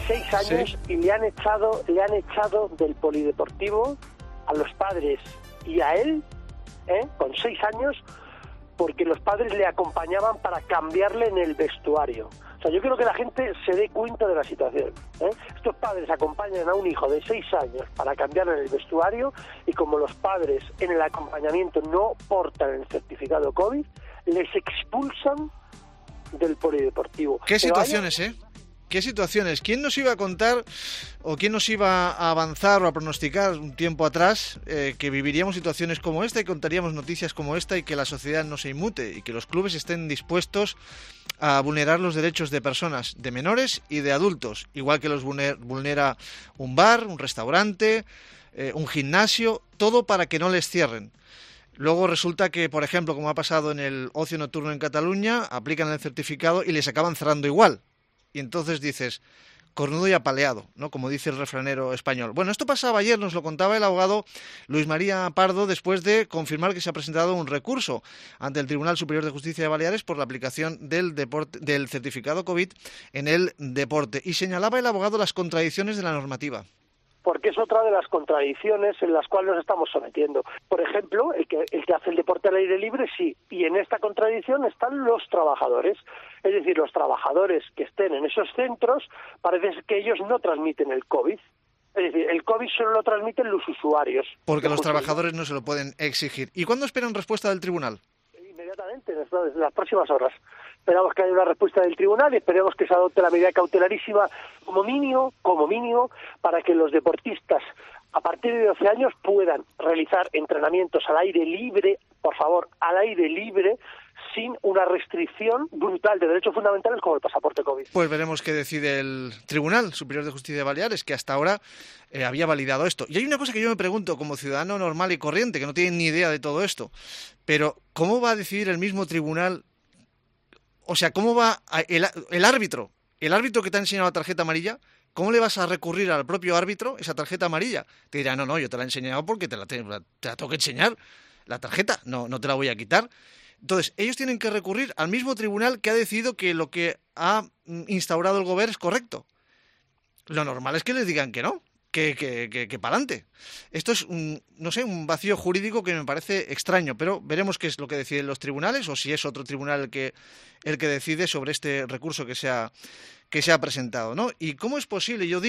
6 años y le han echado del polideportivo a los padres y a él, con 6 años, porque los padres le acompañaban para cambiarle en el vestuario. O sea, yo quiero que la gente se dé cuenta de la situación. Estos padres acompañan a un hijo de 6 años para cambiarle en el vestuario, y como los padres en el acompañamiento no portan el certificado COVID, les expulsan del polideportivo. ¿Qué situaciones, ¿Qué situaciones? ¿Quién nos iba a contar o quién nos iba a avanzar o a pronosticar un tiempo atrás que viviríamos situaciones como esta y contaríamos noticias como esta, y que la sociedad no se inmute y que los clubes estén dispuestos a vulnerar los derechos de personas, de menores y de adultos, igual que los vulnera un bar, un restaurante, un gimnasio, todo para que no les cierren? Luego resulta que, por ejemplo, como ha pasado en el ocio nocturno en Cataluña, aplican el certificado y les acaban cerrando igual. Y entonces dices, cornudo y apaleado, ¿no? Como dice el refranero español. Bueno, esto pasaba ayer, nos lo contaba el abogado Luis María Pardo, después de confirmar que se ha presentado un recurso ante el Tribunal Superior de Justicia de Baleares por la aplicación del certificado COVID en el deporte. Y señalaba el abogado las contradicciones de la normativa. Porque es otra de las contradicciones en las cuales nos estamos sometiendo. Por ejemplo, el que hace el deporte al aire libre, sí, y en esta contradicción están los trabajadores. Es decir, los trabajadores que estén en esos centros, parece que ellos no transmiten el COVID. Es decir, el COVID solo lo transmiten los usuarios. Porque los trabajadores no se lo pueden exigir. ¿Y cuándo esperan respuesta del tribunal? Inmediatamente, en las próximas horas. Esperamos que haya una respuesta del tribunal y esperemos que se adopte la medida cautelarísima como mínimo, para que los deportistas a partir de 12 años puedan realizar entrenamientos al aire libre, por favor, al aire libre, sin una restricción brutal de derechos fundamentales como el pasaporte COVID. Pues veremos qué decide el Tribunal Superior de Justicia de Baleares, que hasta ahora había validado esto. Y hay una cosa que yo me pregunto, como ciudadano normal y corriente, que no tiene ni idea de todo esto, pero ¿cómo va a decidir el mismo tribunal? O sea, ¿cómo va el árbitro? El árbitro que te ha enseñado la tarjeta amarilla, ¿cómo le vas a recurrir al propio árbitro esa tarjeta amarilla? Te dirá, no, yo te la he enseñado porque te la tengo que enseñar. La tarjeta, no te la voy a quitar. Entonces, ellos tienen que recurrir al mismo tribunal que ha decidido que lo que ha instaurado el gobierno es correcto. Lo normal es que les digan que no, que para adelante. Esto es un vacío jurídico que me parece extraño, pero veremos qué es lo que deciden los tribunales, o si es otro tribunal el que decide sobre este recurso que se ha presentado, ¿no? Y cómo es posible, yo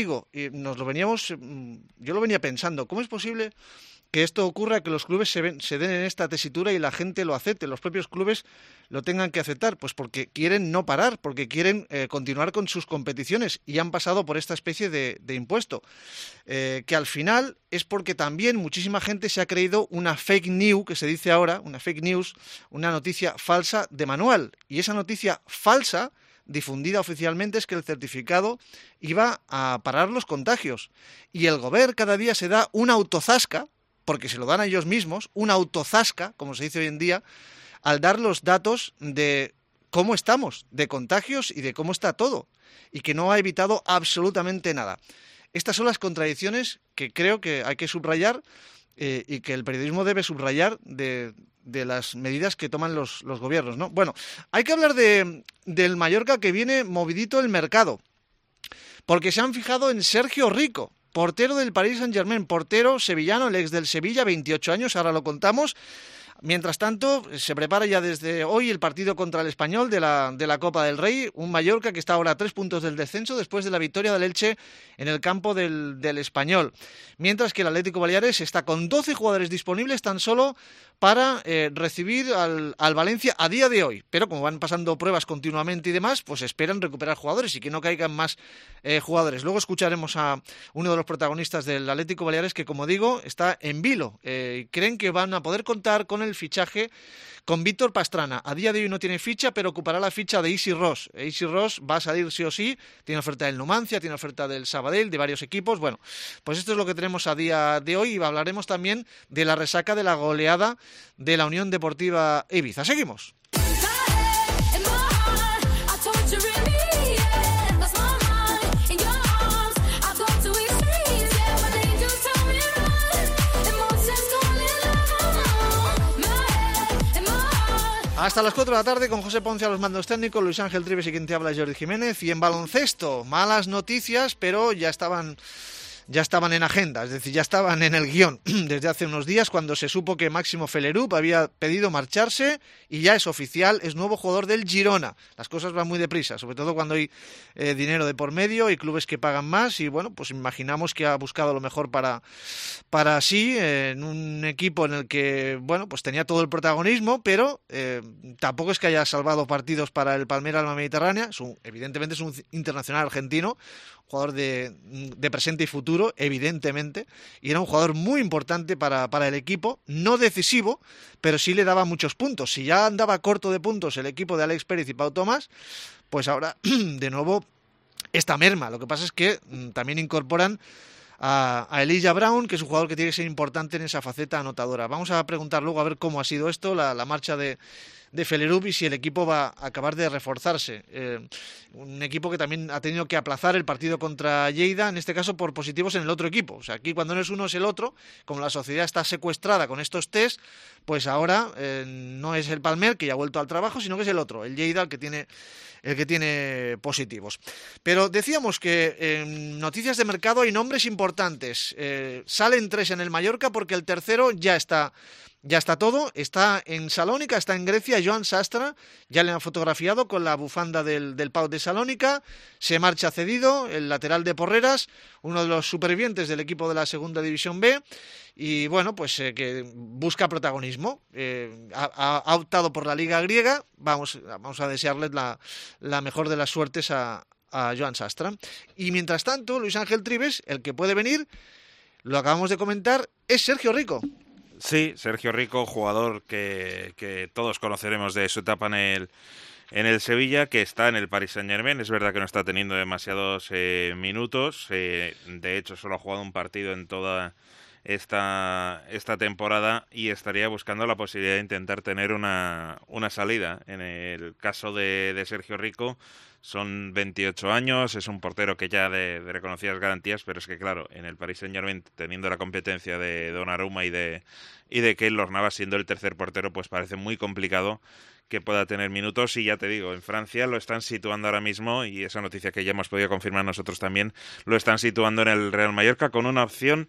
lo venía pensando, ¿cómo es posible que esto ocurra, que los clubes se den en esta tesitura y la gente lo acepte, los propios clubes lo tengan que aceptar? Pues porque quieren no parar, porque quieren continuar con sus competiciones y han pasado por esta especie de impuesto, que al final es porque también muchísima gente se ha creído una fake news, que se dice ahora, una fake news, una noticia falsa de manual, y esa noticia falsa difundida oficialmente es que el certificado iba a parar los contagios, y el gobierno cada día se da una autozasca, porque se lo dan a ellos mismos, una autozasca, como se dice hoy en día, al dar los datos de cómo estamos, de contagios y de cómo está todo, y que no ha evitado absolutamente nada. Estas son las contradicciones que creo que hay que subrayar y que el periodismo debe subrayar de las medidas que toman los gobiernos, ¿no? Bueno, hay que hablar del Mallorca, que viene movidito el mercado, porque se han fijado en Sergio Rico, portero del Paris Saint-Germain, portero sevillano, el ex del Sevilla, 28 años, ahora lo contamos. Mientras tanto, se prepara ya desde hoy el partido contra el Español de la Copa del Rey, un Mallorca que está ahora a 3 puntos del descenso después de la victoria del Elche en el campo del Español. Mientras que el Atlético Baleares está con 12 jugadores disponibles tan solo para recibir al Valencia a día de hoy. Pero como van pasando pruebas continuamente y demás, pues esperan recuperar jugadores y que no caigan más jugadores. Luego escucharemos a uno de los protagonistas del Atlético Baleares que, como digo, está en vilo. Creen que van a poder contar con el fichaje con Víctor Pastrana. A día de hoy no tiene ficha, pero ocupará la ficha de Isi Ross. Isi Ross va a salir sí o sí, tiene oferta del Numancia, tiene oferta del Sabadell, de varios equipos. Bueno, pues esto es lo que tenemos a día de hoy, y hablaremos también de la resaca de la goleada de la Unión Deportiva Ibiza. Seguimos. Hasta las 4 de la tarde con José Ponce a los mandos técnicos, Luis Ángel Trives y quien te habla Jordi Jiménez. Y en baloncesto, malas noticias, pero ya estaban en agenda, es decir, ya estaban en el guión desde hace unos días cuando se supo que Máximo Felerup había pedido marcharse y ya es oficial, es nuevo jugador del Girona. Las cosas van muy deprisa, sobre todo cuando hay dinero de por medio y clubes que pagan más y bueno, pues imaginamos que ha buscado lo mejor para sí, en un equipo en el que, bueno, pues tenía todo el protagonismo, pero tampoco es que haya salvado partidos para el Palmeiras Alma Mediterránea, evidentemente es un internacional argentino, jugador de presente y futuro, evidentemente, y era un jugador muy importante para el equipo, no decisivo, pero sí le daba muchos puntos. Si ya andaba corto de puntos el equipo de Alex Pérez y Pau Tomás, pues ahora, de nuevo, esta merma. Lo que pasa es que también incorporan a Elijah Brown, que es un jugador que tiene que ser importante en esa faceta anotadora. Vamos a preguntar luego a ver cómo ha sido esto, la marcha de Felerup y si el equipo va a acabar de reforzarse. Un equipo que también ha tenido que aplazar el partido contra Lleida, en este caso por positivos en el otro equipo. O sea, aquí cuando no es uno es el otro. Como la sociedad está secuestrada con estos test, pues ahora no es el Palmer, que ya ha vuelto al trabajo, sino que es el otro, el Lleida, el que tiene positivos. Pero decíamos que en noticias de mercado hay nombres importantes. Salen 3 en el Mallorca porque el tercero ya está todo, está en Salónica, está en Grecia, Joan Sastre, ya le han fotografiado con la bufanda del PAOK de Salónica, se marcha cedido, el lateral de Porreras, uno de los supervivientes del equipo de la Segunda División B, y bueno, pues que busca protagonismo, ha optado por la Liga Griega, vamos a desearles la mejor de las suertes a Joan Sastre. Y mientras tanto, Luis Ángel Trives, el que puede venir, lo acabamos de comentar, es Sergio Rico. Sí, Sergio Rico, jugador que todos conoceremos de su etapa en el Sevilla, que está en el Paris Saint-Germain. Es verdad que no está teniendo demasiados minutos. De hecho, solo ha jugado un partido en toda esta temporada y estaría buscando la posibilidad de intentar tener una salida. En el caso de Sergio Rico, son 28 años, es un portero que ya de reconocidas garantías, pero es que claro, en el Paris Saint-Germain, teniendo la competencia de Donnarumma y de Keylor Navas siendo el tercer portero, pues parece muy complicado que pueda tener minutos. Y ya te digo, en Francia lo están situando ahora mismo, y esa noticia que ya hemos podido confirmar nosotros también, lo están situando en el Real Mallorca con una cesión,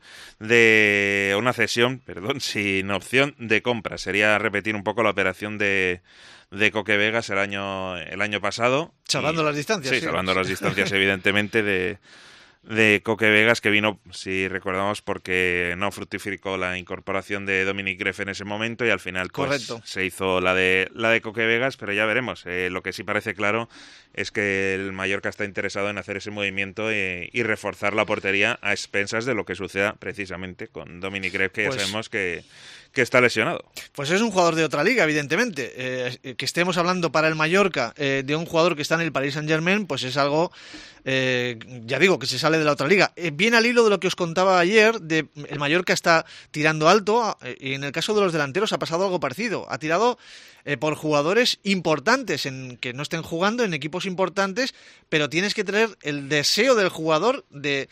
sin opción de compra. Sería repetir un poco la operación de Coque Vegas el año pasado. Salvando las distancias. Sí, salvando las distancias, evidentemente, de Coque Vegas, que vino, si recordamos, porque no fructificó la incorporación de Dominic Gref en ese momento y al final pues se hizo la de Coque Vegas, pero ya veremos. Lo que sí parece claro es que el Mallorca está interesado en hacer ese movimiento y reforzar la portería a expensas de lo que suceda precisamente con Dominic Gref, que ya sabemos que está lesionado. Pues es un jugador de otra liga, evidentemente. Que estemos hablando para el Mallorca de un jugador que está en el Paris Saint-Germain, pues es algo, ya digo, que se sale de la otra liga. Bien al hilo de lo que os contaba ayer, el Mallorca está tirando alto, y en el caso de los delanteros ha pasado algo parecido. Ha tirado por jugadores importantes, que no estén jugando en equipos importantes, pero tienes que tener el deseo del jugador de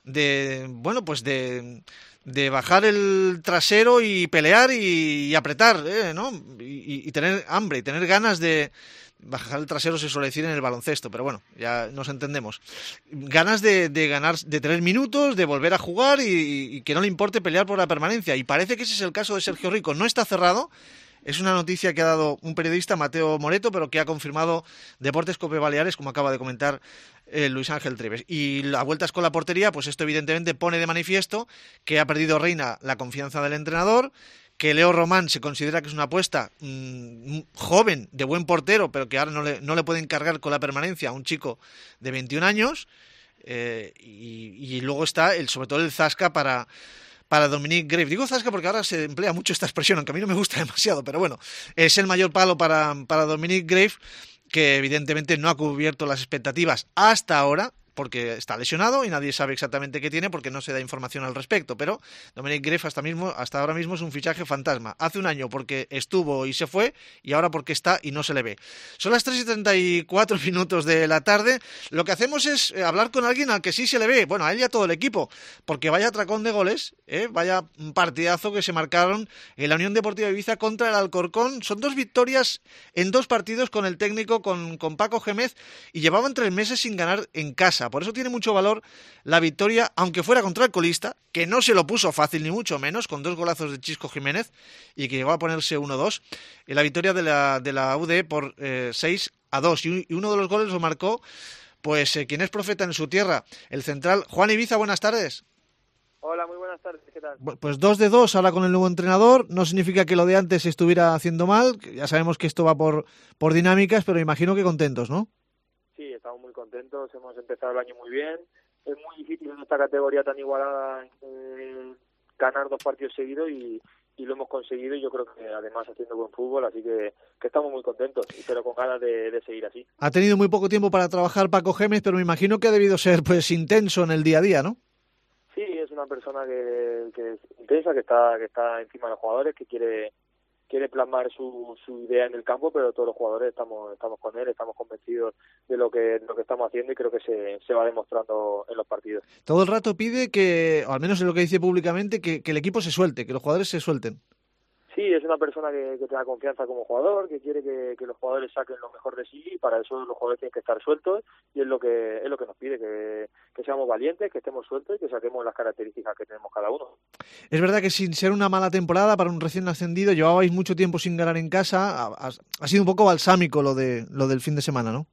bajar el trasero y pelear y apretar, ¿no? Y tener hambre y tener ganas de bajar el trasero, se suele decir en el baloncesto, pero bueno, ya nos entendemos. Ganas de ganar, de tener minutos, de volver a jugar y que no le importe pelear por la permanencia. Y parece que ese es el caso de Sergio Rico. No está cerrado. Es una noticia que ha dado un periodista, Mateo Moreto, pero que ha confirmado Deportes Cope Baleares, como acaba de comentar Luis Ángel Trives. Y la vuelta es con la portería, pues esto evidentemente pone de manifiesto que ha perdido Reina la confianza del entrenador, que Leo Román se considera que es una apuesta joven, de buen portero, pero que ahora no le pueden cargar con la permanencia a un chico de 21 años, y luego está sobre todo el zasca para Dominic Gref. Digo zasca porque ahora se emplea mucho esta expresión, aunque a mí no me gusta demasiado, pero bueno, es el mayor palo para Dominic Gref, que evidentemente no ha cubierto las expectativas hasta ahora, porque está lesionado y nadie sabe exactamente qué tiene porque no se da información al respecto, pero Dominic Gref hasta ahora mismo es un fichaje fantasma. Hace un año porque estuvo y se fue, y ahora porque está y no se le ve. Son las 3:34 minutos de la tarde. Lo que hacemos es hablar con alguien al que sí se le ve, bueno, a él y a todo el equipo, porque vaya atracón de goles, vaya partidazo que se marcaron en la Unión Deportiva Ibiza contra el Alcorcón. Son 2 victorias en 2 partidos con el técnico, con Paco Gémez, y llevaban 3 meses sin ganar en casa. Por eso tiene mucho valor la victoria, aunque fuera contra el colista, que no se lo puso fácil ni mucho menos, con 2 golazos de Chisco Jiménez, y que llegó a ponerse 1-2, y la victoria de la UD por 6-2, y uno de los goles lo marcó pues quien es profeta en su tierra, el central Juan Ibiza. Buenas tardes. Hola, muy buenas tardes, ¿qué tal? Pues 2-2 ahora con el nuevo entrenador. No significa que lo de antes se estuviera haciendo mal, ya sabemos que esto va por dinámicas, pero imagino que contentos, ¿no? Sí, estamos muy contentos, hemos empezado el año muy bien. Es muy difícil en esta categoría tan igualada ganar 2 partidos seguidos y lo hemos conseguido, y yo creo que además haciendo buen fútbol, así que estamos muy contentos, pero con ganas de seguir así. Ha tenido muy poco tiempo para trabajar Paco Gémez, pero me imagino que ha debido ser pues intenso en el día a día, ¿no? Sí, es una persona que es intensa, que está encima de los jugadores, que quiere plasmar su idea en el campo, pero todos los jugadores estamos con él, estamos convencidos de lo que estamos haciendo, y creo que se va demostrando en los partidos. Todo el rato pide que, o al menos es lo que dice públicamente, que el equipo se suelte, que los jugadores se suelten. Sí, es una persona que te da confianza como jugador, que quiere que los jugadores saquen lo mejor de sí, y para eso los jugadores tienen que estar sueltos, y es lo que nos pide, que seamos valientes, que estemos sueltos y que saquemos las características que tenemos cada uno. Es verdad que sin ser una mala temporada para un recién ascendido, llevabais mucho tiempo sin ganar en casa, ha sido un poco balsámico lo del fin de semana, ¿no?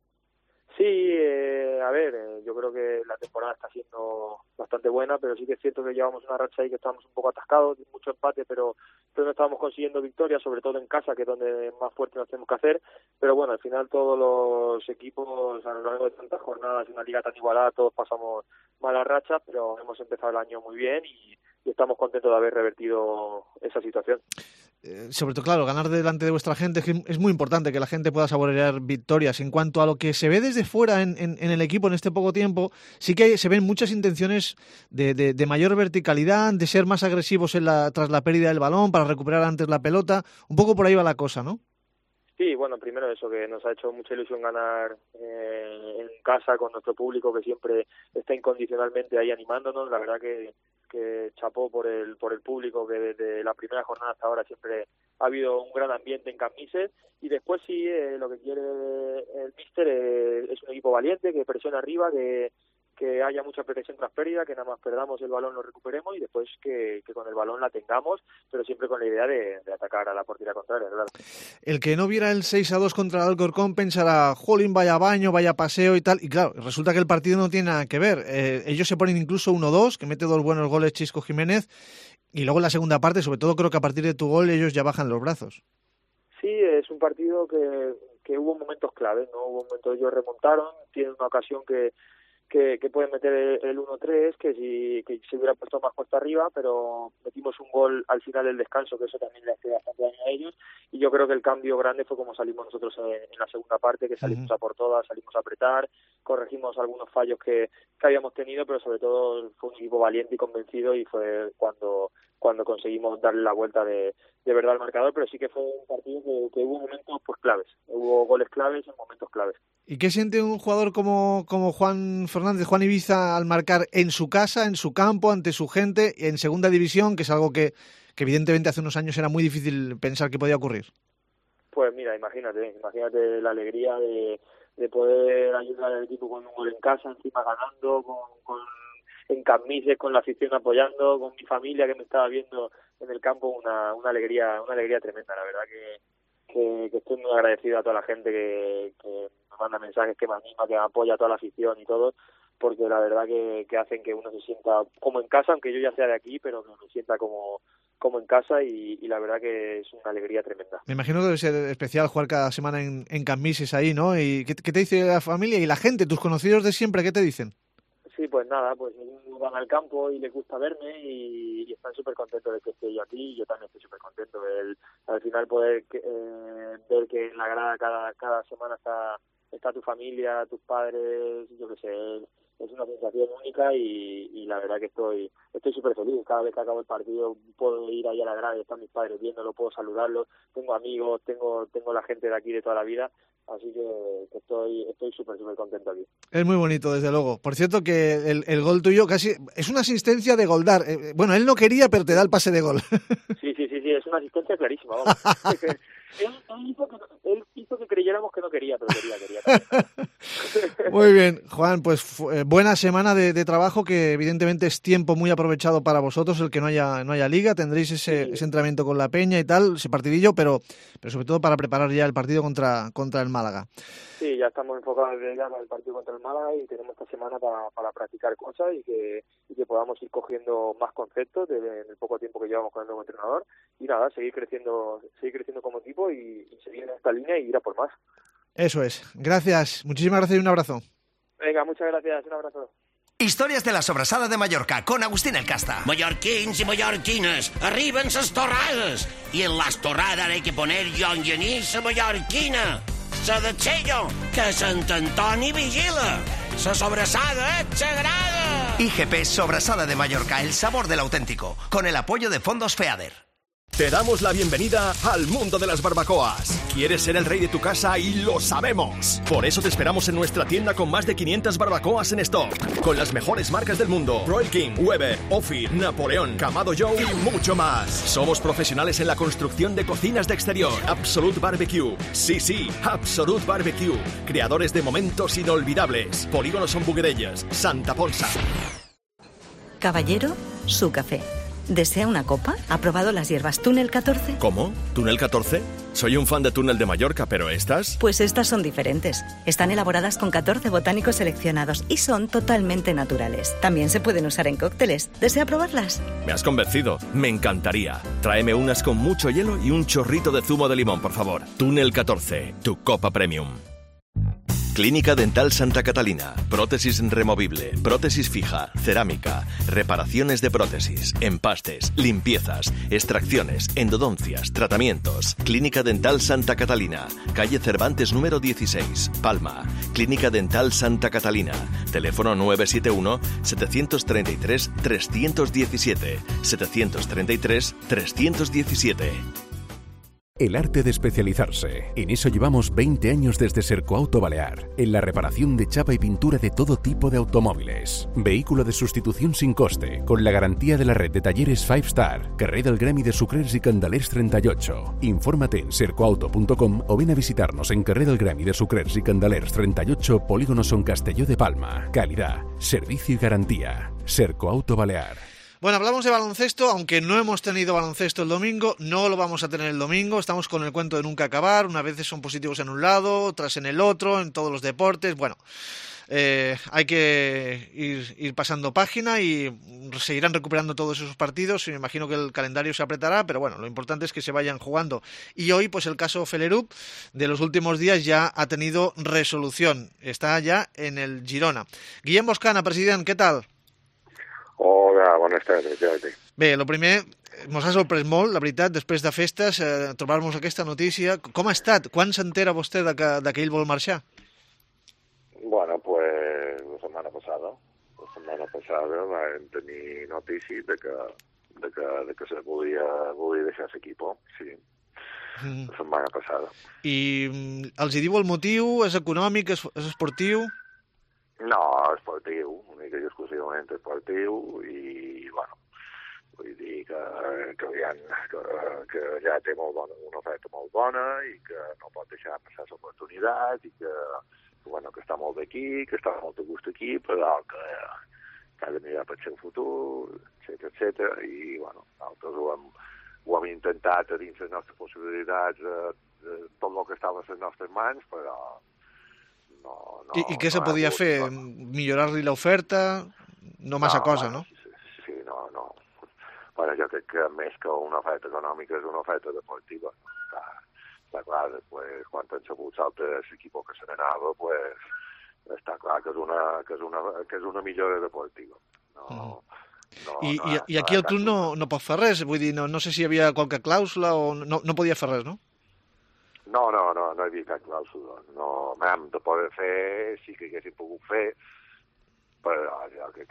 Sí, a ver, yo creo que la temporada está siendo bastante buena, pero sí que es cierto que llevamos una racha ahí que estábamos un poco atascados, mucho empate, pero no estábamos consiguiendo victorias, sobre todo en casa, que es donde más fuerte nos tenemos que hacer. Pero bueno, al final todos los equipos, a lo largo de tantas jornadas, en una liga tan igualada, todos pasamos malas rachas, pero hemos empezado el año muy bien y estamos contentos de haber revertido esa situación. Sobre todo, claro, ganar delante de vuestra gente es muy importante, que la gente pueda saborear victorias. En cuanto a lo que se ve desde fuera en el equipo en este poco tiempo, sí que se ven muchas intenciones de mayor verticalidad, de ser más agresivos tras la pérdida del balón, para recuperar antes la pelota. Un poco por ahí va la cosa, ¿no? Sí, bueno, primero eso, que nos ha hecho mucha ilusión ganar en casa con nuestro público, que siempre está incondicionalmente ahí animándonos. La verdad que chapó por el público, que desde la primera jornada hasta ahora siempre ha habido un gran ambiente en Camises. Y después sí, lo que quiere el míster es un equipo valiente, que presione arriba, que haya mucha protección tras pérdida, que nada más perdamos el balón lo recuperemos, y después que con el balón la tengamos, pero siempre con la idea de atacar a la portería contraria, claro. El que no viera el 6-2 contra el Alcorcón pensará, jolín, vaya baño, vaya paseo y tal, y claro, resulta que el partido no tiene nada que ver. Ellos se ponen incluso 1-2, que mete 2 buenos goles Chisco Jiménez, y luego en la segunda parte, sobre todo creo que a partir de tu gol, ellos ya bajan los brazos. Sí, es un partido que hubo momentos claves, ¿no? Hubo momentos, ellos remontaron, tienen una ocasión que pueden meter el 1-3, que se hubiera puesto más cuesta arriba, pero metimos un gol al final del descanso, que eso también le hace bastante daño a ellos, y yo creo que el cambio grande fue como salimos nosotros en la segunda parte, que salimos a por todas, salimos a apretar, corregimos algunos fallos que habíamos tenido, pero sobre todo fue un equipo valiente y convencido, y fue cuando conseguimos darle la vuelta de verdad al marcador. Pero sí que fue un partido que hubo momentos pues claves, hubo goles claves en momentos claves. ¿Y qué siente un jugador como Juan Fernández, Juan Ibiza, al marcar en su casa, en su campo, ante su gente, en segunda división, que es algo que evidentemente hace unos años era muy difícil pensar que podía ocurrir? Pues mira, imagínate la alegría de poder ayudar al equipo con un gol en casa, encima ganando, en Camises, con la afición apoyando, con mi familia que me estaba viendo en el campo, una alegría tremenda. La verdad que estoy muy agradecido a toda la gente que me manda mensajes, que me anima, que me apoya, a toda la afición y todo, porque la verdad que hacen que uno se sienta como en casa, aunque yo ya sea de aquí, pero que me sienta como en casa, y la verdad que es una alegría tremenda. Me imagino que debe ser especial jugar cada semana en Camises ahí, ¿no? ¿Y qué te dice la familia y la gente, tus conocidos de siempre, qué te dicen? Sí, pues nada, pues ellos van al campo y les gusta verme, y están súper contentos de que esté yo aquí, y yo también estoy súper contento. Al final poder ver que en la grada cada semana está tu familia, tus padres, yo qué sé, es una sensación única y la verdad que estoy súper feliz. Cada vez que acabo el partido puedo ir ahí a la grada, están mis padres viéndolo, puedo saludarlos, tengo amigos, tengo la gente de aquí de toda la vida, así que estoy súper contento aquí. Es muy bonito, desde luego. Por cierto que el gol tuyo casi es una asistencia de Goldar. Bueno, él no quería, pero te da el pase de gol. Sí, es una asistencia clarísima, vamos. Él hizo que creyéramos que no quería, pero quería. Muy bien, Juan, pues buena semana de trabajo, que evidentemente es tiempo muy aprovechado para vosotros el que no haya liga. Tendréis ese entrenamiento con la Peña y tal, ese partidillo, pero sobre todo para preparar ya el partido contra el Málaga. Sí, ya estamos enfocados ya para el partido contra el Málaga y tenemos esta semana para practicar cosas y que podamos ir cogiendo más conceptos en el poco tiempo que llevamos con el nuevo entrenador y nada, seguir creciendo como equipo y seguir en esta línea y ir a por más. Eso es. Gracias. Muchísimas gracias y un abrazo. Venga, muchas gracias. Un abrazo. Històries de la sobrassada de Mallorca, con Agustín El Casta. Mallorquins y mallorquines, arriben las torradas. Y en las torradas hay que poner llonganissa mallorquina. Sa de Txello, que Sant Antoni vigila. Sa sobrassada és sagrada. IGP Sobrasada de Mallorca, el sabor del auténtico, con el apoyo de Fondos FEADER. Te damos la bienvenida al mundo de las barbacoas. ¿Quieres ser el rey de tu casa? Y lo sabemos. Por eso te esperamos en nuestra tienda con más de 500 barbacoas en stock. Con las mejores marcas del mundo. Royal King, Weber, Ophir, Napoleón, Kamado Joe y mucho más. Somos profesionales en la construcción de cocinas de exterior. Absolute Barbecue. Sí, Absolute Barbecue. Creadores de momentos inolvidables. Polígono Son Buguerelles, Santa Ponsa. Caballero, su café. ¿Desea una copa? ¿Ha probado las hierbas Túnel 14? ¿Cómo? ¿Túnel 14? Soy un fan de Túnel de Mallorca, pero ¿estas? Pues estas son diferentes. Están elaboradas con 14 botánicos seleccionados y son totalmente naturales. También se pueden usar en cócteles. ¿Desea probarlas? Me has convencido. Me encantaría. Tráeme unas con mucho hielo y un chorrito de zumo de limón, por favor. Túnel 14, tu copa premium. Clínica Dental Santa Catalina. Prótesis removible, prótesis fija, cerámica, reparaciones de prótesis, empastes, limpiezas, extracciones, endodoncias, tratamientos. Clínica Dental Santa Catalina. Calle Cervantes número 16, Palma. Clínica Dental Santa Catalina. Teléfono 971 733 317 733 317. El arte de especializarse. En eso llevamos 20 años desde Sercoauto Balear, en la reparación de chapa y pintura de todo tipo de automóviles. Vehículo de sustitución sin coste, con la garantía de la red de talleres 5 Star, carrer del Gremi de Sucrers y Candelers 38. Infórmate en sercoauto.com o ven a visitarnos en carrer del Gremi de Sucrers y Candelers 38, Polígono Son Castelló de Palma. Calidad, servicio y garantía. Sercoauto Balear. Bueno, hablamos de baloncesto, aunque no hemos tenido baloncesto el domingo, no lo vamos a tener el domingo, estamos con el cuento de nunca acabar, unas veces son positivos en un lado, otras en el otro, en todos los deportes, bueno, hay que ir pasando página y seguirán recuperando todos esos partidos, y me imagino que el calendario se apretará, pero bueno, lo importante es que se vayan jugando. Y hoy, pues el caso Felerup de los últimos días ya ha tenido resolución, está ya en el Girona. Guillem Boscana, president, què tal? Hola, bones tardes, Jordi. Bé, el primer, mos ha sorprès molt, la veritat, després de festes, trobar-nos aquesta notícia. Com ha estat? Quan s'entera vostè de que ell vol marxar? Bueno, pues la setmana passada vam tenir notícies de que se volia deixar l'equip, sí. La setmana passada. I els hi diu el motiu? És econòmic? És esportiu? No, esportiu, única i exclusivament esportiu, i, bueno, vull dir que ja té una oferta molt bona i que no pot deixar passar l'oportunitat i que està molt bé aquí, que està molt a gust aquí, però que ha de mirar per el seu futur, etc. I, bueno, nosaltres ho hem intentat a dins les nostres possibilitats, tot el que estava a les nostres mans, però... I què se podia fer? Millorar-li l'oferta? No massa cosa, no? Sí, no. Bueno, jo crec que més que una oferta econòmica és una oferta deportiva. Està clar, després, quan han sabut altres equipos que se n'anava, pues, està clar que és una millora deportiva. I aquí el club no pot fer res? Vull dir, no sé si hi havia qualque clàusula o no podia fer res, no? No hi havia cap clàusula. No, de poder fer, sí que haguéssim pogut fer, però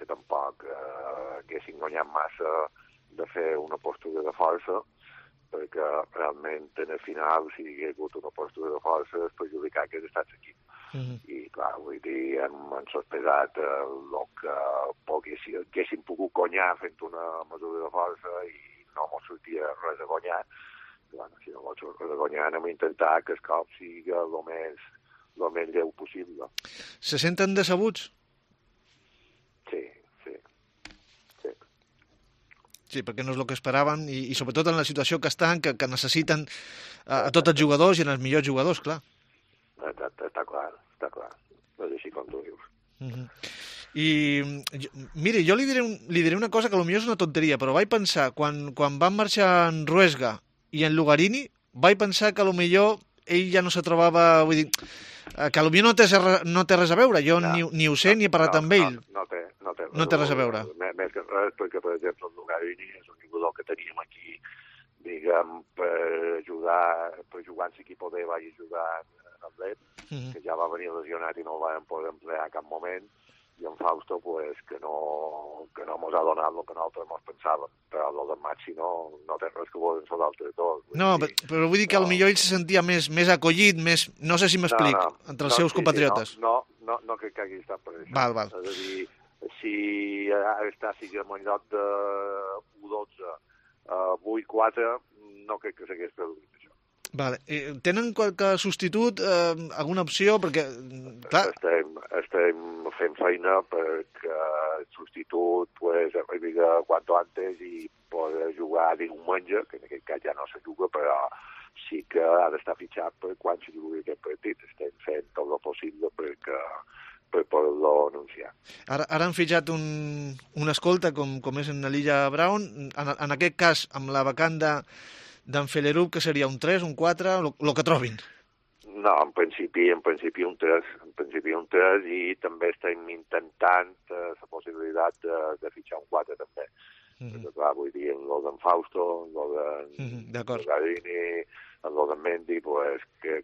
que tampoc haguessin guanyat massa de fer una postura de força, perquè realment en el final, si hi ha hagut una postura de força, es perjudicar que hagués estat l'equip. I clar, vull dir, hem sospesat el que haguéssim pogut guanyar fent una mesura de força i no mos sortia res a guanyar. Bueno, si no mos surt res a guanyar, anem a intentar que el cop sigui el més lleu possible. Se senten decebuts? Sí, perquè no és el que esperaven i sobretot en la situació que estan, que necessiten a tots els jugadors i en els millors jugadors, clar. Està clar. No és així com tu dius. I, mire, jo li diré una cosa que potser és una tonteria, però vaig pensar, quan van marxar en Ruesga i en Lugarini, vaig pensar que potser ell ja no se trobava, vull dir, que potser no té res a veure, jo ni ho sé ni he parlat amb ell. No té res a veure. Més que res, perquè, per exemple, el Lugarini és un jugador que teníem aquí, diguem, per jugar en l'equip B, vaig ajudar en l'Atlет, que ja va venir lesionat i no el vam poder emplear a cap moment, i en Fausto, pues, que no mos ha donat el que nosaltres mos pensàvem, però el de Maxi no té res que veure amb l'altre de tot. No, però vull dir que potser ell se sentia més acollit, no sé si m'explic, entre els seus compatriotes. No crec que hagi estat per això. Val. És a dir, si estàs en el lloc de U12 8-4, no crec que s'hagués produït això. Vale. Tenen qualque substitut, alguna opció? Perquè, clar... Estem fent feina perquè el substitut arribi quanto antes i poder jugar diumenge, que en aquest cas ja no se juga, però sí que ha d'estar fitxat per quan se jugui aquest partit. Estem fent tot el possible per poder-lo anunciar. Ara han fitxat un escolta, com és en l'Illa Brown. En aquest cas, amb la vacant d'en Felerup, que seria un 3, un 4, el que trobin. No, en principi un 3 i també estem intentant la possibilitat de fitxar un 4 també. Perquè, clar, vull dir, en lo d'en Fausto, en lo d'en Garini, en lo d'en Mendy, pues, que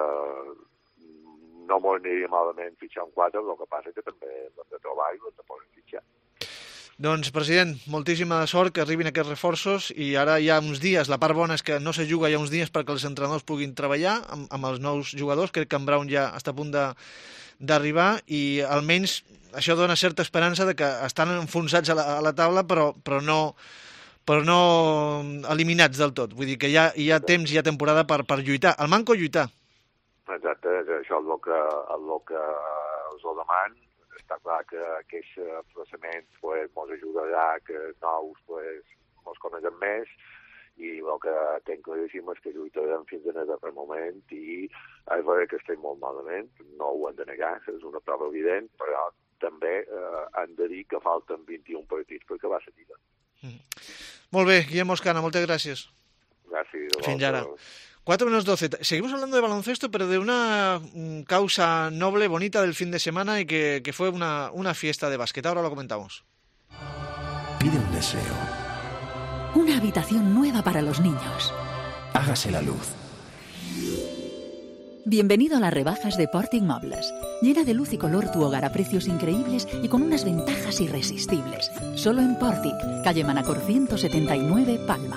no m'ho aniria malament fitxar un 4, el que passa és que també l'hem de trobar i l'hem de poder fitxar. Doncs, president, moltíssima sort que arribin aquests reforços i ara hi ha uns dies, la part bona és que no se juga, hi ha uns dies perquè els entrenadors puguin treballar amb els nous jugadors, crec que en Brown ja està a punt d'arribar i almenys això dona certa esperança de que estan enfonsats a la taula però no eliminats del tot, vull dir que hi ha temps, hi ha temporada per lluitar, el manco lluitar. Exacte, això és el que els ho deman. Està clar que aquests processaments mos ajudarà que els nous mos coneixen més i el que tenc claríssim és que lluitarem fins en aquest moment i és vera que estem molt malament, no ho hem de negar, és una prova evident, però també han de dir que falten 21 partits perquè va ser lliga. Molt bé, Guillermo Oscana, moltes gràcies. Gràcies. Fins ara. 4:12. Seguimos hablando de baloncesto, pero de una causa noble, bonita del fin de semana y que fue una fiesta de básquet. Ahora lo comentamos. Pide un deseo. Una habitación nueva para los niños. Hágase la luz. Bienvenido a las rebajas de Portic Mobles. Llena de luz y color tu hogar a precios increíbles y con unas ventajas irresistibles. Solo en Portic, calle Manacor 179, Palma.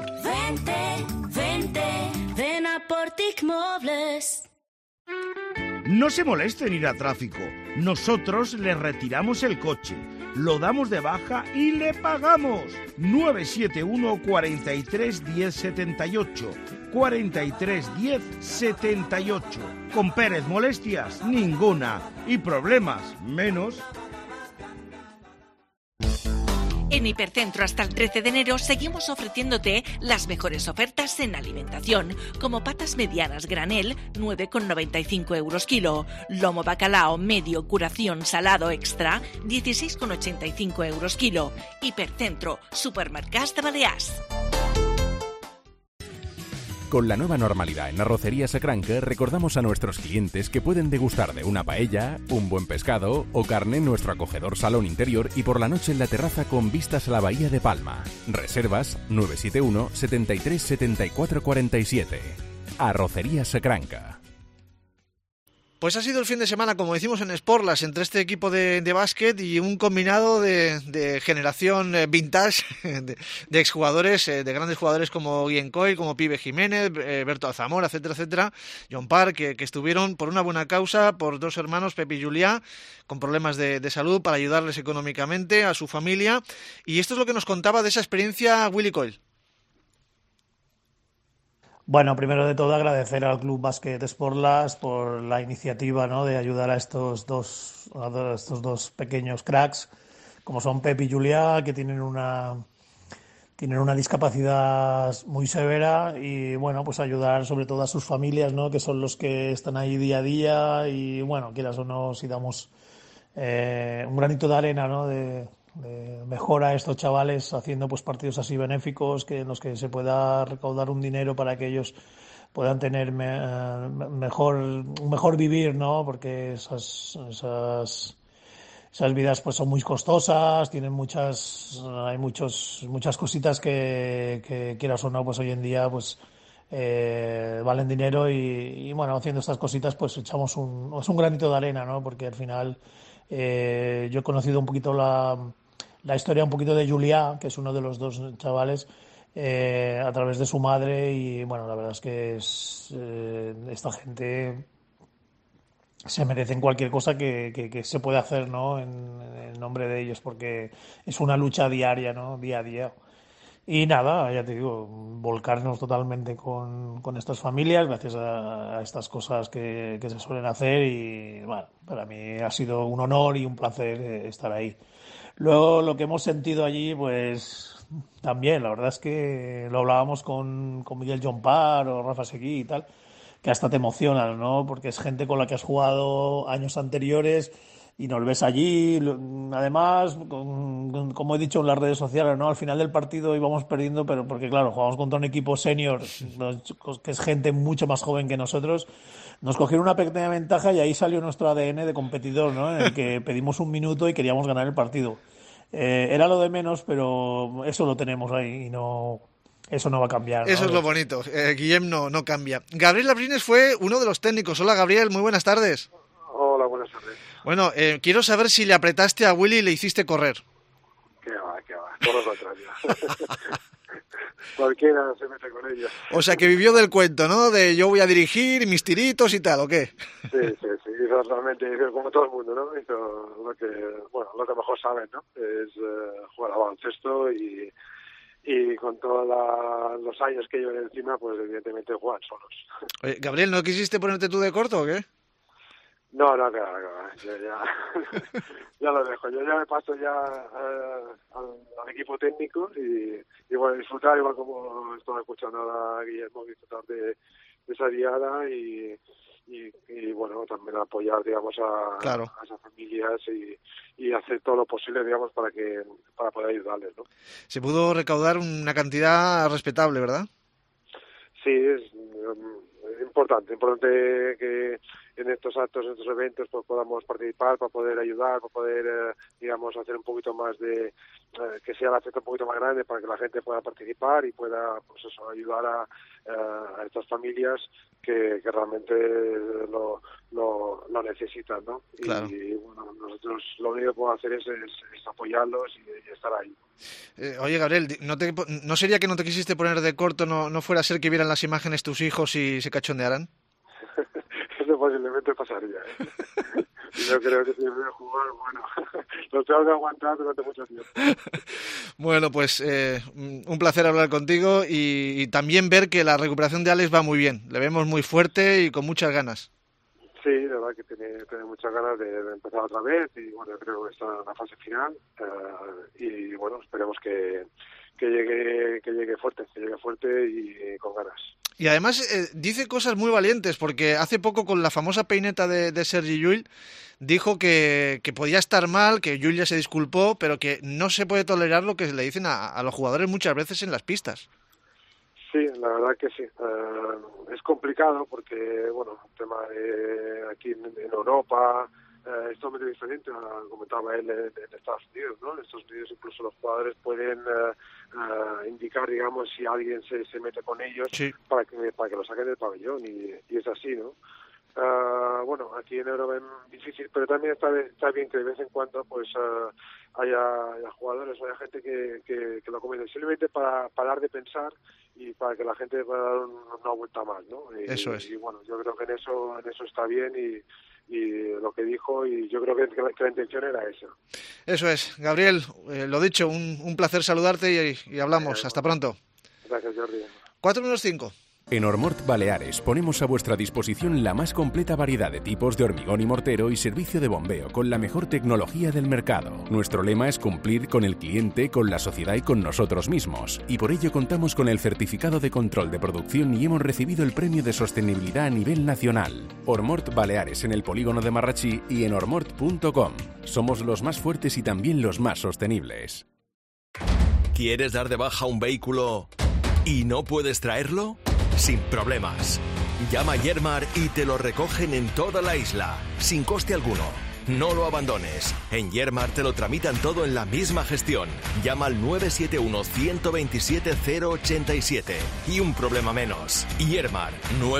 Ven a Portic Mobles. No se moleste en ir a tráfico. Nosotros le retiramos el coche, lo damos de baja y le pagamos. 971 43 10 78. 43 10 78. Con Pérez molestias, ninguna. Y problemas, menos. En Hipercentro hasta el 13 de enero seguimos ofreciéndote las mejores ofertas en alimentación, como patas medianas granel, 9,95 euros kilo, lomo bacalao medio curación salado extra, 16,85 euros kilo. Hipercentro, Supermercats de Balears. Con la nueva normalidad en Arrocería Sacranca, recordamos a nuestros clientes que pueden degustar de una paella, un buen pescado o carne en nuestro acogedor salón interior y por la noche en la terraza con vistas a la bahía de Palma. Reservas 971 73 74 47. Arrocería Sacranca. Pues ha sido el fin de semana, como decimos en Sportlas, entre este equipo de básquet y un combinado de generación vintage, de exjugadores, de grandes jugadores como Guillem Coll, como Pibe Jiménez, Berto Alzamora, etcétera, etcétera, John Parr, que estuvieron por una buena causa, por dos hermanos, Pepe y Julià, con problemas de salud, para ayudarles económicamente a su familia. Y esto es lo que nos contaba de esa experiencia Willy Coll. Bueno, primero de todo agradecer al Club Básquet Sportlas por la iniciativa, ¿no?, de ayudar a estos dos pequeños cracks, como son Pep y Julià, que tienen una discapacidad muy severa, y bueno, pues ayudar sobre todo a sus familias, ¿no?, que son los que están ahí día a día, y bueno, quieras o no, si damos un granito de arena, ¿no?, de mejora a estos chavales, haciendo pues partidos así benéficos, en los que se pueda recaudar un dinero para que ellos puedan tener un mejor vivir, ¿no? Porque esas vidas pues son muy costosas, hay muchas cositas que quieras o no, pues hoy en día pues valen dinero, y bueno, haciendo estas cositas pues echamos un granito de arena, ¿no? Porque al final yo he conocido un poquito la historia un poquito de Julià, que es uno de los dos chavales, a través de su madre, y bueno, la verdad es que esta gente se merecen cualquier cosa que se puede hacer, ¿no?, en nombre de ellos, porque es una lucha diaria, ¿no?, día a día. Y nada, ya te digo, volcarnos totalmente con estas familias, gracias a estas cosas que se suelen hacer, y bueno, para mí ha sido un honor y un placer estar ahí. Luego, lo que hemos sentido allí, pues también, la verdad es que lo hablábamos con Miguel John Parr o Rafa Seguí y tal, que hasta te emocionas, ¿no? Porque es gente con la que has jugado años anteriores y nos ves allí. Además, como he dicho en las redes sociales, ¿no?, al final del partido íbamos perdiendo, pero porque claro, jugamos contra un equipo senior, que es gente mucho más joven que nosotros. Nos cogieron una pequeña ventaja y ahí salió nuestro ADN de competidor, ¿no?, en el que pedimos un minuto y queríamos ganar el partido. Era lo de menos, pero eso lo tenemos ahí y eso no va a cambiar, ¿no? Eso es lo bonito. Guillem no cambia. Gabriel Abrines fue uno de los técnicos. Hola, Gabriel, muy buenas tardes. Hola, buenas tardes. Bueno, quiero saber si le apretaste a Willy y le hiciste correr. Qué va, por lo contrario. Cualquiera se mete con ellos. O sea, que vivió del cuento, ¿no? De yo voy a dirigir, mis tiritos y tal, ¿o qué? Sí, hizo realmente, como todo el mundo, ¿no? Hizo lo que mejor saben, ¿no? Es jugar a baloncesto, y con todos los años que llevan encima, pues evidentemente juegan solos. Oye, Gabriel, ¿no quisiste ponerte tú de corto o qué? No, claro, yo ya lo dejo. Yo ya me paso al equipo técnico y bueno, disfrutar, igual como estaba escuchando a Guillermo, disfrutar de esa diada y bueno, también apoyar, digamos, a esas familias y hacer todo lo posible, digamos, para poder ayudarles, ¿no? Se pudo recaudar una cantidad respetable, ¿verdad? Sí, es importante que en estos actos, en estos eventos, pues podamos participar para poder ayudar, para poder, digamos, hacer un poquito más de que sea la fiesta un poquito más grande, para que la gente pueda participar y pueda, pues eso, ayudar a estas familias que realmente lo necesitan, ¿no? Claro. Y bueno, nosotros lo único que podemos hacer es apoyarlos y estar ahí. Oye, Gabriel, ¿no sería que no te quisiste poner de corto, no fuera a ser que vieran las imágenes tus hijos y se cachondearan? Eso posiblemente pasaría, ¿eh? Yo creo que si voy a jugar, bueno, lo tengo que aguantar durante mucho tiempo. Bueno, pues un placer hablar contigo y también ver que la recuperación de Alex va muy bien. Le vemos muy fuerte y con muchas ganas. Sí, de verdad que tiene muchas ganas de empezar otra vez, y bueno, yo creo que está en la fase final, y bueno, esperemos que llegue fuerte y con ganas. Y además dice cosas muy valientes, porque hace poco con la famosa peineta de Sergi Llull dijo que podía estar mal, que Llull ya se disculpó, pero que no se puede tolerar lo que le dicen a los jugadores muchas veces en las pistas. Sí, la verdad que sí. Es complicado porque, bueno, el tema de aquí en Europa es totalmente diferente, comentaba él, en Estados Unidos, ¿no? En Estados Unidos incluso los jugadores pueden indicar, digamos, si alguien se mete con ellos, sí, para que lo saquen del pabellón, y es así, ¿no? bueno, aquí en Europa es difícil, pero también está bien que de vez en cuando pues haya jugadores, haya gente que lo comente, simplemente para parar de pensar y para que la gente pueda dar una vuelta más, ¿no? Eso es. Y bueno, yo creo que en eso está bien y lo que dijo, y yo creo que la intención era esa. Eso es. Gabriel, lo dicho, un placer saludarte y hablamos. Hasta pronto. Gracias, Jordi. 4:05. En Ormort Baleares ponemos a vuestra disposición la más completa variedad de tipos de hormigón y mortero y servicio de bombeo con la mejor tecnología del mercado. Nuestro lema es cumplir con el cliente, con la sociedad y con nosotros mismos. Y por ello contamos con el certificado de control de producción y hemos recibido el premio de sostenibilidad a nivel nacional. Ormort Baleares en el polígono de Marratxí y en ormort.com. Somos los más fuertes y también los más sostenibles. ¿Quieres dar de baja un vehículo y no puedes traerlo? Sin problemas. Llama a Yermar y te lo recogen en toda la isla, sin coste alguno. No lo abandones. En Yermar te lo tramitan todo en la misma gestión. Llama al 971-127-087 y un problema menos. Yermar,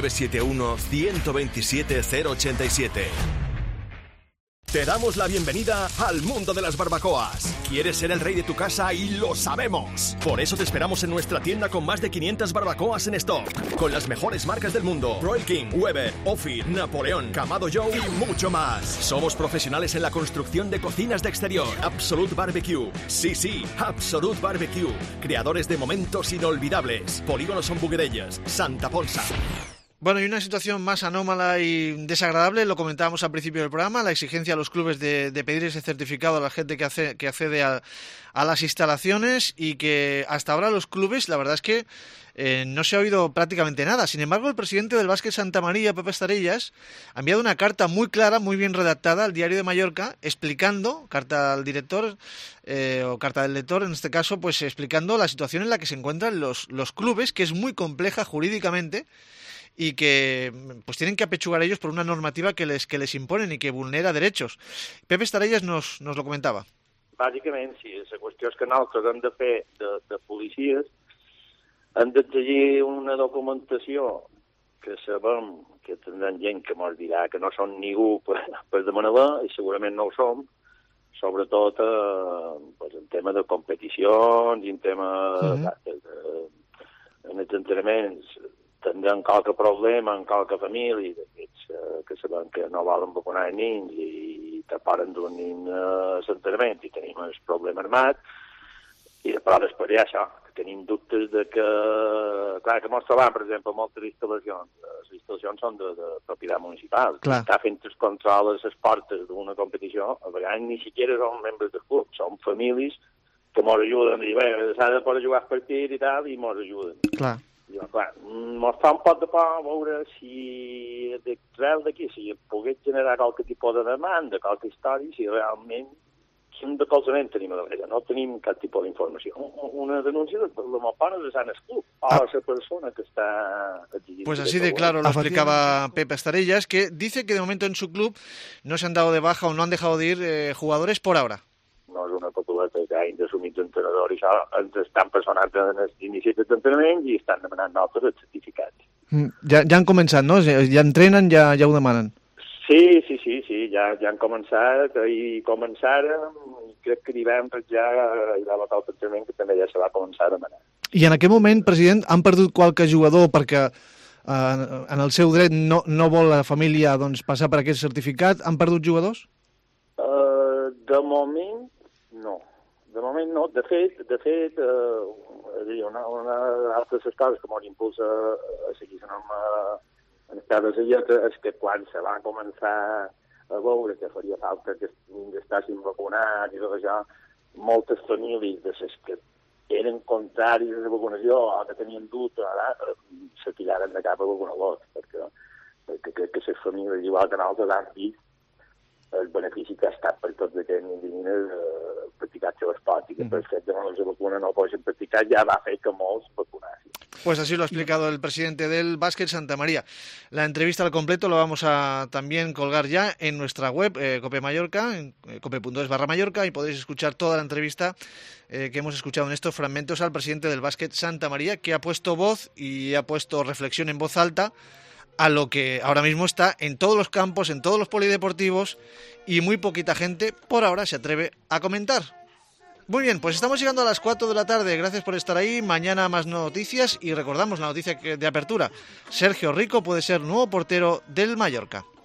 971-127-087. Te damos la bienvenida al mundo de las barbacoas. ¿Quieres ser el rey de tu casa? Y lo sabemos. Por eso te esperamos en nuestra tienda con más de 500 barbacoas en stock. Con las mejores marcas del mundo. Royal King, Weber, Ophir, Napoleón, Kamado Joe y mucho más. Somos profesionales en la construcción de cocinas de exterior. Absolute Barbecue. Sí, Absolute Barbecue. Creadores de momentos inolvidables. Polígono Son Buguerelles, Santa Ponsa. Bueno, y una situación más anómala y desagradable, lo comentábamos al principio del programa, la exigencia a los clubes de pedir ese certificado a la gente que accede a las instalaciones, y que hasta ahora los clubes, la verdad es que no se ha oído prácticamente nada. Sin embargo, el presidente del Básquet Santa María, Pepe Estarellas, ha enviado una carta muy clara, muy bien redactada al Diario de Mallorca, explicando, carta al director, o carta del lector en este caso, pues explicando la situación en la que se encuentran los clubes, que es muy compleja jurídicamente, y que pues tienen que apechugar ellos por una normativa que les imponen y que vulnera derechos. Pepe Estarellas nos lo comentava. Bàsicament, sí, la qüestió és que nosaltres hem de fer de policies, hem d'exigir una documentació que sabem que tindran gent que ens dirà que no són ningú per demanar-la, i segurament no ho som, sobretot pues, en tema de competicions i en tema en els entrenaments. Tindran qualque problema en qualque família d'aquests que sabem que no volen vacunar els nens i te paren d'un nen a l'entrenament i tenim el problema armat, però després hi ha això, que tenim dubtes de que, clar, que ens trobam, per exemple, moltes instal·lacions. Les instal·lacions són de propietat municipal. Clar. Està fent els controls a les portes d'una competició, a vegades ni siquiera són membres del club, són famílies que ens ajuden, i bé, s'ha de poder jugar el partit i tal, i ens ajuden. Clar. I, clar, ens fa un poc de por veure si d'aquí, si pogués generar qualque tipus de demanda, qualque història, si realment quin recolzament tenim a darrere. No tenim cap tipus d'informació. Una denúncia de la mopana de Sant Esclub, o la persona que está exigint. Pues así de claro lo explicaba Pepe Estarellas, que dice que de momento en su club no se han dado de baja o no han dejado de ir jugadores por ahora. No és una papuleta que hagin d'assumir l'entrenador, i això ens estan personant en els inicis d'entrenament i estan demanant nosaltres els certificats. Ja han començat, no? Ja entrenen, ja ho demanen. Sí, ja han començat i començaren, crec que divendres ja hi va haver tot l'entrenament que també ja se va començar a demanar. I en aquest moment, president, han perdut qualque jugador perquè en el seu dret no vol la família doncs, passar per aquest certificat? Han perdut jugadors? De moment, no. De moment no. De fet, una altra de les coses que ens impulsa a seguir la norma en el cas de la lletra és que quan se va començar a veure que faria falta que estiguessin vacunats i tot això, moltes famílies de les que eren contràries a la vacunació o que tenien dubte, se tiraren de cap a vacunar-los, perquè crec que les famílies, igual que nosaltres, han vist el benefici que ha estat per tots aquests nens i nines practicar el seu esport, i que per fet de no la vacuna no poden practicar ja va fer que molts vacunassin. Pues así lo ha explicado el presidente del Básquet Santa María. La entrevista al completo lo vamos a también colgar ya en nuestra web, Cope Mallorca, en cope.es/Mallorca, y podéis escuchar toda la entrevista que hemos escuchado en estos fragmentos al presidente del Básquet Santa María, que ha puesto voz y ha puesto reflexión en voz alta a lo que ahora mismo está en todos los campos, en todos los polideportivos, y muy poquita gente por ahora se atreve a comentar. Muy bien, pues estamos llegando a las 4 de la tarde. Gracias por estar ahí. Mañana más noticias y recordamos la noticia de apertura. Sergio Rico puede ser nuevo portero del Mallorca.